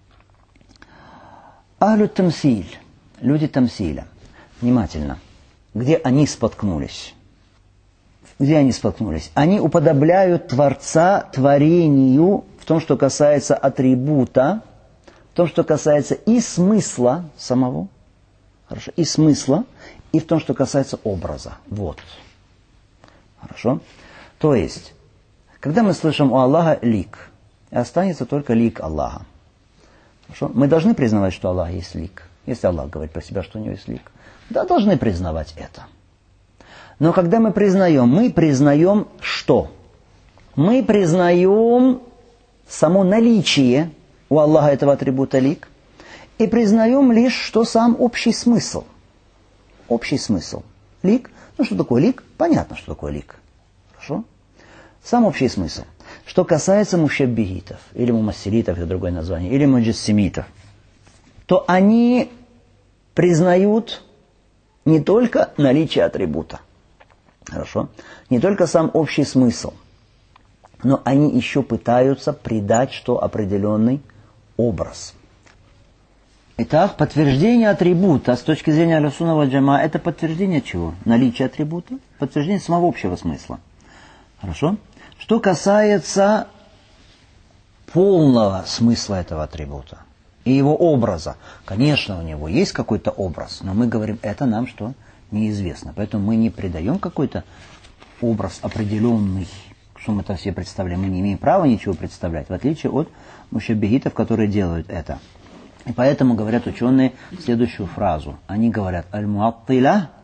Ахлю тамсиль. Люди тамсиля. Внимательно. Где они споткнулись? Где они споткнулись? Они уподобляют Творца творению в том, что касается атрибута, в том, что касается и смысла самого, хорошо, и смысла, и в том, что касается образа. Вот. Хорошо? То есть, когда мы слышим у Аллаха лик, останется только лик Аллаха. Хорошо? Мы должны признавать, что Аллах есть лик. Если Аллах говорит про себя, что у него есть лик. Да, должны признавать это. Но когда мы признаем, мы признаем что? Мы признаем само наличие у Аллаха этого атрибута лик, и признаем лишь, что сам общий смысл. Общий смысл. Лик. Ну, что такое лик? Понятно, что такое лик. Хорошо? Сам общий смысл. Что касается мушаббихитов, или мумассилитов, это другое название, или муджассимитов, то они признают не только наличие атрибута. Хорошо? Не только сам общий смысл, но они еще пытаются придать что определенный образ. Итак, подтверждение атрибута с точки зрения Ахля Сунна валь Джамаа, это подтверждение чего? Наличие атрибута, подтверждение самого общего смысла. Хорошо? Что касается полного смысла этого атрибута и его образа, конечно, у него есть какой-то образ, но мы говорим, это нам что? Неизвестно. Поэтому мы не придаем какой-то образ определенный, что мы-то все представляем. Мы не имеем права ничего представлять, в отличие от мушаббихитов, которые делают это. И поэтому говорят ученые следующую фразу. Они говорят, аль-муаттиля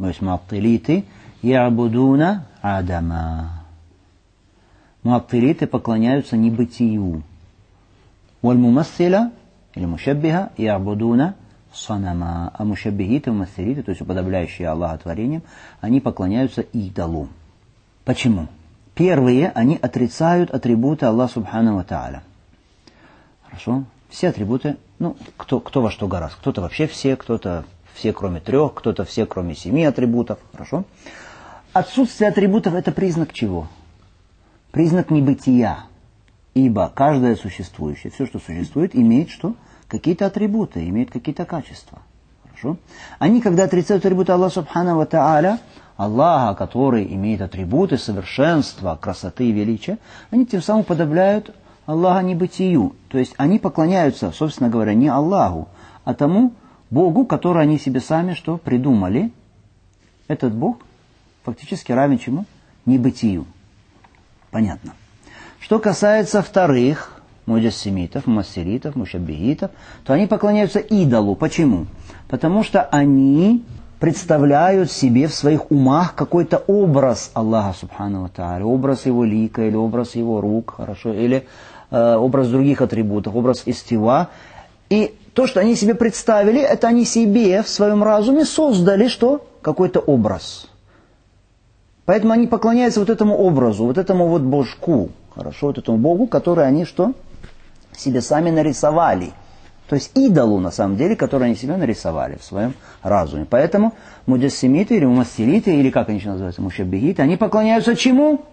то есть муаттилиты, ябудуна адама. Муаттилиты поклоняются небытию. Валь-мумассиля, или мушаббиха, ябудуна санама. А мушаббихиты, мумассилиты, то есть уподобляющие Аллаха творениям, они поклоняются идолу. Почему? Первые, они отрицают атрибуты Аллаха Субхану ва Тааля. Хорошо? Все атрибуты, ну, кто, кто во что гораздо. Кто-то вообще все, кто-то все кроме трех, кто-то все кроме семи атрибутов. Хорошо? Отсутствие атрибутов – это признак чего? Признак небытия. Ибо каждое существующее, все, что существует, имеет что? Какие-то атрибуты, имеет какие-то качества. Хорошо? Они, когда отрицают атрибуты Аллаха Субхану ва Тааля, Аллаха, который имеет атрибуты совершенства, красоты и величия, они тем самым уподобляют Аллаха небытию. То есть они поклоняются, собственно говоря, не Аллаху, а тому Богу, который они себе сами что придумали. Этот Бог фактически равен чему? Небытию. Понятно. Что касается вторых, муджассимитов, муассиритов, мушаббихитов, то они поклоняются идолу. Почему? Потому что они представляют себе в своих умах какой-то образ Аллаха Субхану ва Тааля, образ его лика, или образ его рук, хорошо, или э, образ других атрибутов, образ истива. И то, что они себе представили, это они себе в своем разуме создали что? Какой-то образ. Поэтому они поклоняются вот этому образу, вот этому вот божку, хорошо, вот этому Богу, который они что? Себе сами нарисовали. То есть идолу, на самом деле, который они себе нарисовали в своем разуме. Поэтому муджассимиты или мумассилиты, или как они еще называются, мушаббихиты, они поклоняются чему?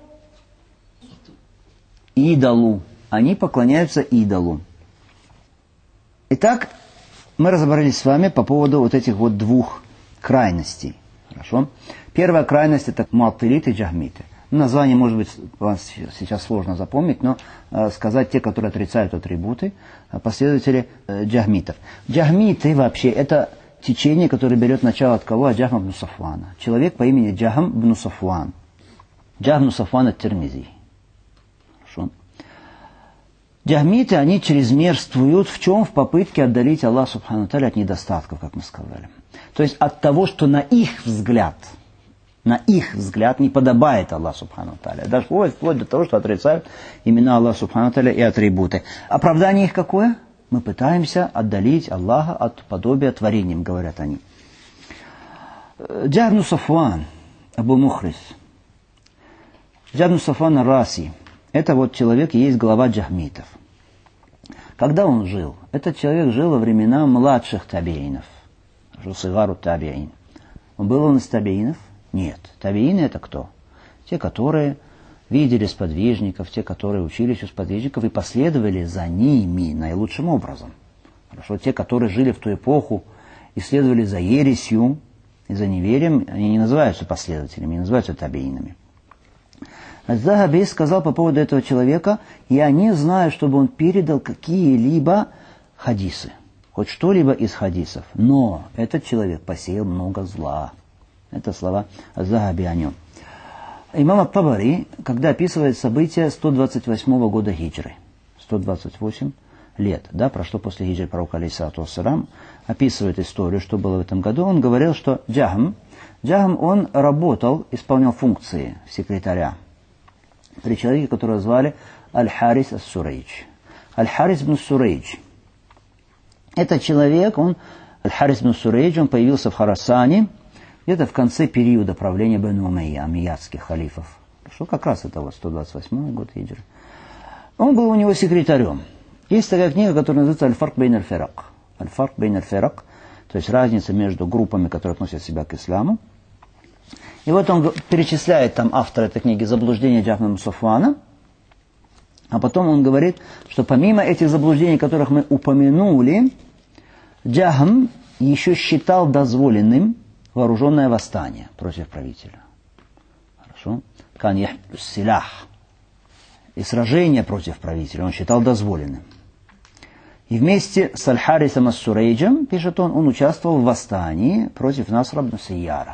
Идолу. Они поклоняются идолу. Итак, мы разобрались с вами по поводу вот этих вот двух крайностей. Хорошо? Первая крайность – это муаттилиты и джахмиты. Название, может быть, вам сейчас сложно запомнить, но э, сказать те, которые отрицают атрибуты, э, последователи э, джахмитов. Джахмиты вообще – это течение, которое берет начало от кого? От Джахма ибн Сафвана. Человек по имени Джахм ибн Сафван. Джахм ибн Сафван ат-Тирмизи. Хорошо. Джахмиты, они чрезмерствуют в чем? В попытке отдалить Аллаха Субхану ва Тааля от недостатков, как мы сказали. То есть от того, что на их взгляд – на их взгляд не подобает Аллах Субхану ва Тааля. Даже вплоть до того, что отрицают имена Аллаха Субхану ва Тааля и атрибуты. Оправдание их какое? Мы пытаемся отдалить Аллаха от подобия творениям, говорят они. Джахм ибн Сафван, Абу Мухрис. Джахм ибн Сафван ар-Раси. Это вот человек и есть глава джахмитов. Когда он жил? Этот человек жил во времена младших табиинов. Сигару табиин. Был он из табиинов? Нет. Табиины это кто? Те, которые видели сподвижников, те, которые учились у сподвижников и последовали за ними наилучшим образом. Хорошо. Те, которые жили в ту эпоху и следовали за ересью и за неверием, они не называются последователями, не называются табиинами. Az-Захаби сказал по поводу этого человека: я не знаю, чтобы он передал какие-либо хадисы, хоть что-либо из хадисов, но этот человек посеял много зла. Это слова Az-Захаби о нем. Имам ат-Табари, когда описывает события сто двадцать восьмого года хиджры, сто двадцать восемь лет, да, прошло после хиджры пророка алейхиссалату вассалям, описывает историю, что было в этом году, он говорил, что Джахм, Джахм, он работал, исполнял функции секретаря при человеке, которого звали Аль-Харис ас-Сурейдж. Аль-Харис ибн Сурейдж. Этот человек, он, Аль-Харис ибн Сурейдж, он появился в Хорасане где-то в конце периода правления Бану Умайя, аммиядских халифов. Что как раз это вот сто двадцать восьмой год хиджры. Он был у него секретарем. Есть такая книга, которая называется «Аль-Фарк бейн аль-Фирак». «Аль-Фарк бейн аль-Фирак», то есть разница между группами, которые относят себя к исламу. И вот он перечисляет там автор этой книги заблуждения Джахма ибн Сафвана, а потом он говорит, что помимо этих заблуждений, которых мы упомянули, Джахм еще считал дозволенным вооруженное восстание против правителя. Хорошо? Кан яхмилу силах. И сражение против правителя он считал дозволенным. И вместе с Аль-Харисом ас-Сурейджем, пишет он, он участвовал в восстании против Насра ибн Сайяра.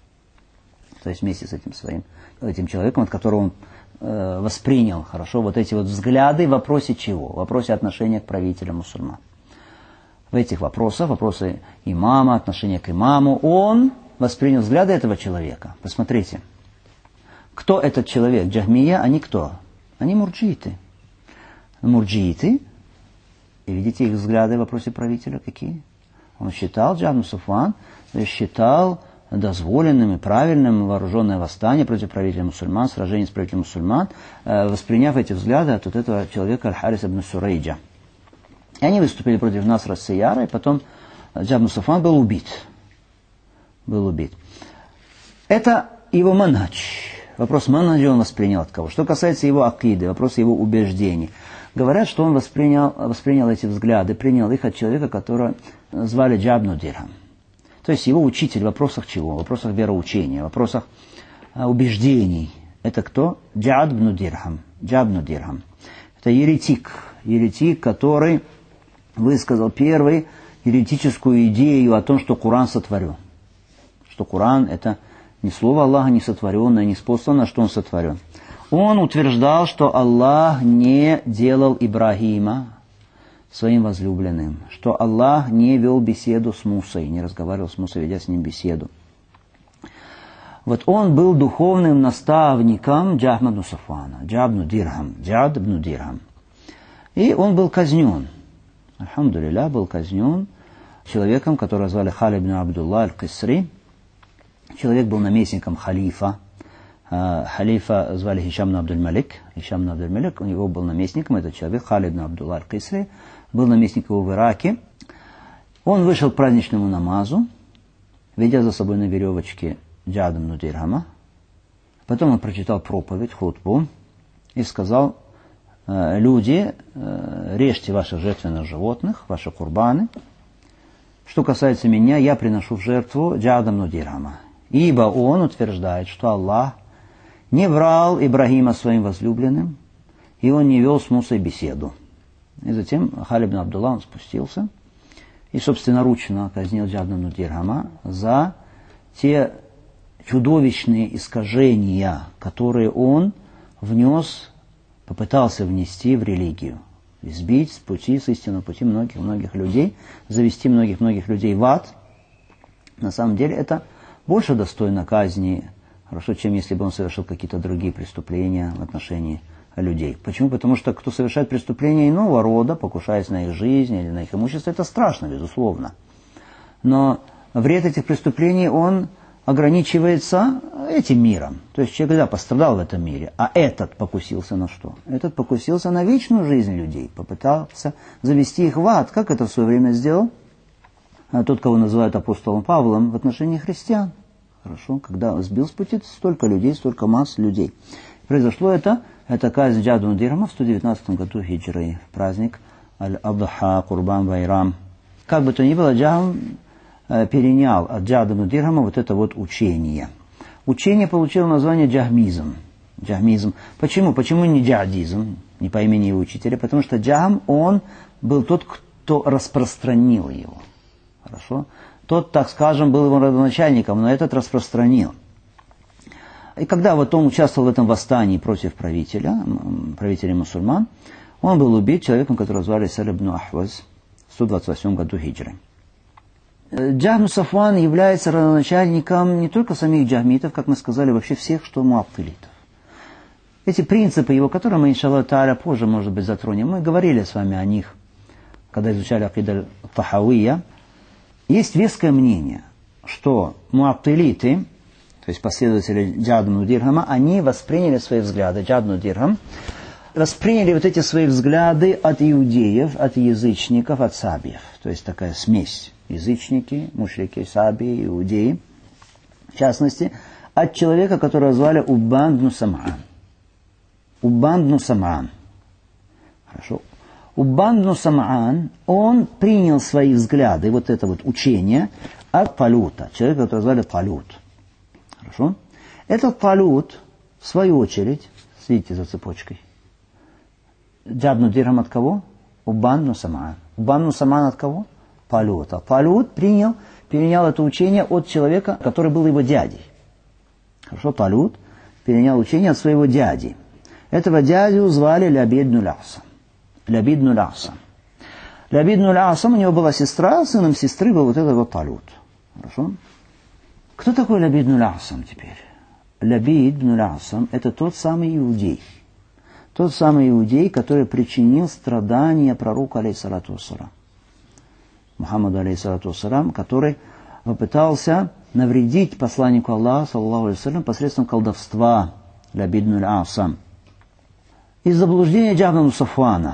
То есть вместе с этим своим, этим человеком, от которого он э, воспринял хорошо вот эти вот взгляды в вопросе чего? В вопросе отношения к правителям мусульман. В этих вопросах, вопросы имама, отношения к имаму, он воспринял взгляды этого человека. Посмотрите. Кто этот человек? Джахмия, они кто? Они мурджииты. Мурджииты. И видите их взгляды в вопросе правителя какие? Он считал, Джахм Сафван, считал дозволенным и правильным вооруженное восстание против правителя мусульман, сражение с правителем мусульман, восприняв эти взгляды от вот этого человека Аль-Харис ибн Сурейджа. И они выступили против Насра ас-Сайяра, и потом Джахм Сафван был убит. Был убит. Это его манадж. Вопрос манаджа он воспринял от кого. Что касается его акиды, вопрос его убеждений. Говорят, что он воспринял, воспринял эти взгляды, принял их от человека, которого звали Джабну Дирхам. То есть его учитель в вопросах чего? В вопросах вероучения, в вопросах а, убеждений. Это кто? Джабну Дирхам. Джабну Дирхам. Это еретик. Еретик, который высказал первый еретическую идею о том, что Коран сотворен. Что Коран это не слово Аллаха, не сотворенное, не способно, что он сотворен. Он утверждал, что Аллах не делал Ибрагима своим возлюбленным, что Аллах не вел беседу с Мусой, не разговаривал с Мусой, ведя с ним беседу. Вот он был духовным наставником Джахма ибн Сафвана, Джабну Дирхам, Джад ибн Дирхам. И он был казнен. Альхамдулилля, был казнен человеком, которого звали Халид ибн Абдулла аль-Кисри. Человек был наместником халифа. Халифа звали Хишам ибн Абдуль-Малик. Хишам ибн Абдуль-Малик, у него был наместником этот человек, Халид ибн Абдулла аль-Кисри. Был наместник его в Ираке. Он вышел к праздничному намазу, ведя за собой на веревочке Джад ибн Дирхама. Потом он прочитал проповедь, хутбу, и сказал: люди, режьте ваших жертвенных животных, ваши курбаны. Что касается меня, я приношу в жертву Джад ибн Дирхама. Ибо он утверждает, что Аллах не брал Ибрагима своим возлюбленным, и он не вел с Мусой беседу. И затем Халид ибн Абдулла, он спустился и собственноручно казнил Джад ибн Дирхама за те чудовищные искажения, которые он внес, попытался внести в религию. Сбить с пути, с истинного пути многих-многих людей, завести многих-многих людей в ад. На самом деле это больше достойно казни, хорошо, чем если бы он совершил какие-то другие преступления в отношении людей. Почему? Потому что кто совершает преступления иного рода, покушаясь на их жизнь или на их имущество, это страшно, безусловно. Но вред этих преступлений, он ограничивается этим миром. То есть человек, да, пострадал в этом мире, а этот покусился на что? Этот покусился на вечную жизнь людей, попытался завести их в ад. Как это в свое время сделал тот, кого называют апостолом Павлом, в отношении христиан? Хорошо, когда сбил с пути столько людей, столько масс людей. Произошло это, это казнь Джад ибн Дирхама в сто девятнадцатом году хиджры, праздник Аль-Адха, Курбан, Байрам. Как бы то ни было, Джахм перенял от Джада ибн Дирхама вот это вот учение. Учение получило название джахмизм. Джахмизм. Почему? Почему не джадизм, не по имени его учителя? Потому что Джахм, он был тот, кто распространил его. Хорошо? Тот, так скажем, был его родоначальником, но этот распространил. И когда вот он участвовал в этом восстании против правителя, правителя мусульман, он был убит человеком, которого звали Саль ибн Ахваз в сто двадцать восьмом году хиджры. Джахм Сафван является родоначальником не только самих джахмитов, как мы сказали, вообще всех, что муаттилитов. Эти принципы его, которые мы, иншаллах тааля, позже, может быть, затронем, мы говорили с вами о них, когда изучали акида Тахавия. Есть веское мнение, что муаттилиты, то есть последователи Джад ибн Дирхама, они восприняли свои взгляды, Джад ибн Дирхам, восприняли вот эти свои взгляды от иудеев, от язычников, от сабиев. То есть такая смесь. Язычники, мушрики, сабии, иудеи. В частности, от человека, которого звали Уббан ибн Сам'ан. Уббан ибн Сам'ан. Хорошо. Уббан ибн Сам'ан, он принял свои взгляды, вот это вот учение, от Талута, человека, которого звали Талут. Хорошо? Этот Талут, в свою очередь, следите за цепочкой, Джад ибн Дирхам от кого? Уббан ибн Сам'ан. Уббан ибн Сам'ан от кого? Талута. Талут принял, перенял это учение от человека, который был его дядей. Хорошо? Талут перенял учение от своего дяди. Этого дядю звали Лябид ибн Асам. Лябид ибн Асам. Лябид ибн Асам, у него была сестра, сыном сестры был вот этот вот Талут. Хорошо? Кто такой Лабид ибн Асам теперь? Лабид ибн Асам – это тот самый иудей. Тот самый иудей, который причинил страдания пророку, алейхиссалату вассалам. Мухаммаду, алейхиссалату вассалам, который попытался навредить посланнику Аллаха, саллаллаху алейхи вассалям, посредством колдовства. Лабид ибн Асам. Из заблуждения Джахма ибн Сафвана.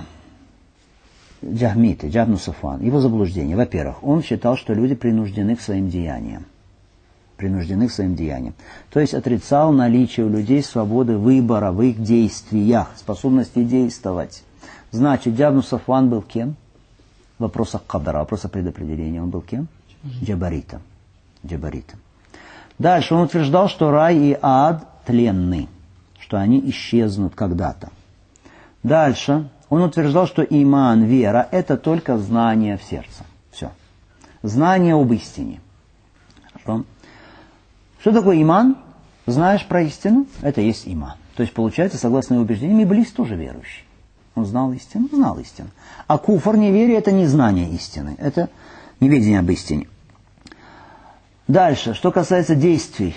Джахмиты, Джахм ибн Сафван. Его заблуждение. Во-первых, он считал, что люди принуждены к своим деяниям. Принуждены к своим деяниям. То есть отрицал наличие у людей свободы выбора в их действиях, способности действовать. Значит, Джахм ибн Сафван был кем? В вопросах кадара, в вопросах предопределения. Он был кем? Джабаритом. Джабаритом. Дальше он утверждал, что рай и ад тленны, что они исчезнут когда-то. Дальше он утверждал, что иман, вера, это только знание в сердце. Все. Знание об истине. Хорошо. Что такое иман? Знаешь про истину? Это есть иман. То есть, получается, согласно его убеждениям, Иблис тоже верующий. Он знал истину? Знал истину. А куфр, неверие, это не знание истины. Это неведение об истине. Дальше, что касается действий.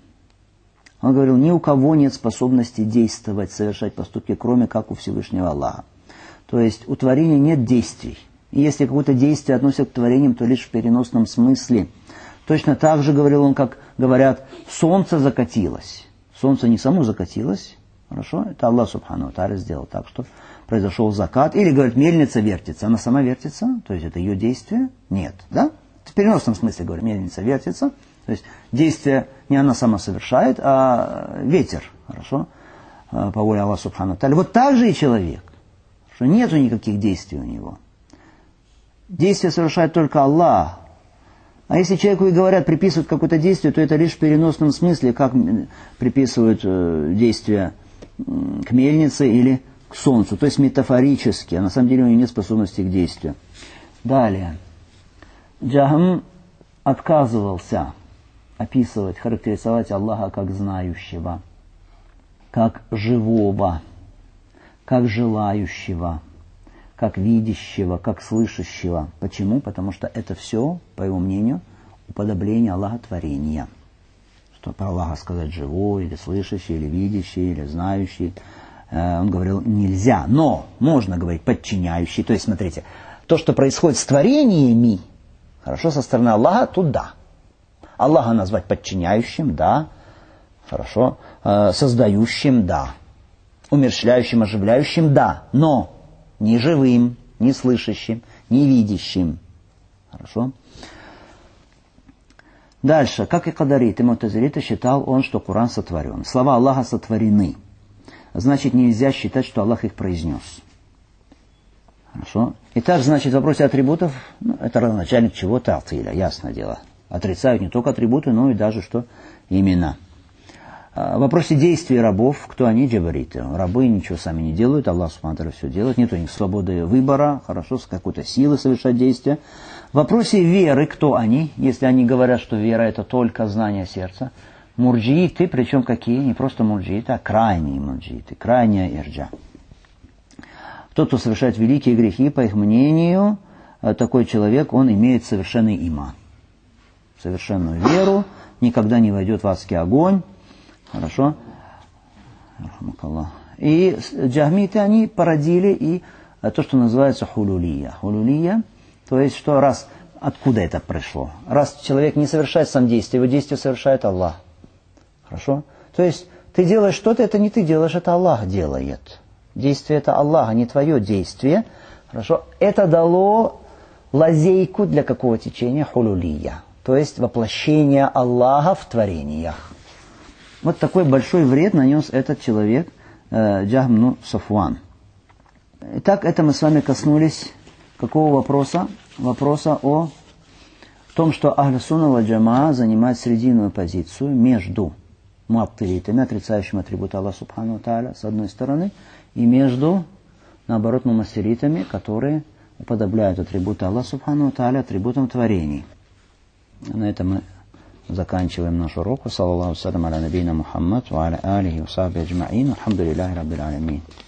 Он говорил, ни у кого нет способности действовать, совершать поступки, кроме как у Всевышнего Аллаха. То есть у творения нет действий. И если какое-то действие относится к творениям, то лишь в переносном смысле. Точно так же, говорил он, как говорят, солнце закатилось. Солнце не само закатилось, хорошо? Это Аллах Субхану ва Тааля сделал так, что произошел закат. Или, говорят, мельница вертится. Она сама вертится? То есть это ее действие? Нет. Да? В переносном смысле, говорю, мельница вертится. То есть действие не она сама совершает, а ветер, хорошо, по воле Аллаха Субхану ва Тааля. Вот так же и человек, что нету никаких действий у него. Действия совершает только Аллах. А если человеку и говорят, приписывают какое-то действие, то это лишь в переносном смысле, как приписывают действия к мельнице или к солнцу, то есть метафорически, а на самом деле у него нет способности к действию. Далее. Джахм отказывался описывать, характеризовать Аллаха как знающего, как живого, как желающего, как видящего, как слышащего. Почему? Потому что это все, по его мнению, уподобление Аллаха творения. Что про Аллаха сказать живой, или слышащий, или видящий, или знающий. Он говорил, нельзя, но можно говорить подчиняющий. То есть, смотрите, то, что происходит с творениями, хорошо, со стороны Аллаха, тут да. Аллаха назвать подчиняющим, да. Хорошо. Создающим, да. Умерщвляющим, оживляющим, да. Но не живым, не слышащим, не видящим. Хорошо. Дальше. Как и кадарит, и мутазилиты, считал он, что Коран сотворен. Слова Аллаха сотворены. Значит, нельзя считать, что Аллах их произнес. Хорошо. Итак, значит, в вопросе атрибутов, ну, это родоначальник чего-то, алтиля, ясное дело. Отрицают не только атрибуты, но и даже что имена. В вопросе действий рабов, кто они? Джабариты. Рабы ничего сами не делают, Аллах Субхану ва Тааля все делает. Нет у них свободы выбора, хорошо, с какой-то силы совершать действия. В вопросе веры, кто они? Если они говорят, что вера это только знание сердца. Мурджииты, причем какие? Не просто мурджииты, а крайние мурджииты, крайняя ирджа. Тот, кто совершает великие грехи, по их мнению, такой человек, он имеет совершенный иман. Совершенную веру, никогда не войдет в адский огонь. Хорошо. И джахмиты, они породили и то, что называется хулулия. Хулулия, то есть, что раз, откуда это пришло? Раз человек не совершает сам действие, его действие совершает Аллах. Хорошо? То есть, ты делаешь что-то, это не ты делаешь, это Аллах делает. Действие это Аллах, а не твое действие. Хорошо? Это дало лазейку для какого течения? Хулулия. То есть, воплощение Аллаха в творениях. Вот такой большой вред нанес этот человек, э, Джахм ибн Сафван. Итак, это мы с вами коснулись какого вопроса? Вопроса о том, что Ахлю Сунна валь Джамаа занимает срединную позицию между муаттилитами, отрицающими атрибуты Аллаха Субхану ва Тааля, с одной стороны, и между, наоборот, мумассилитами, которые уподобляют атрибуты Аллаха Субхану ва Тааля атрибутам творений. На этом мы заканчиваем наш урок. Саллаллаху салям аля набийна Мухаммад ва аля алихи ва сахбихи аджмаин. Алхамдулиллахи раббил алямин.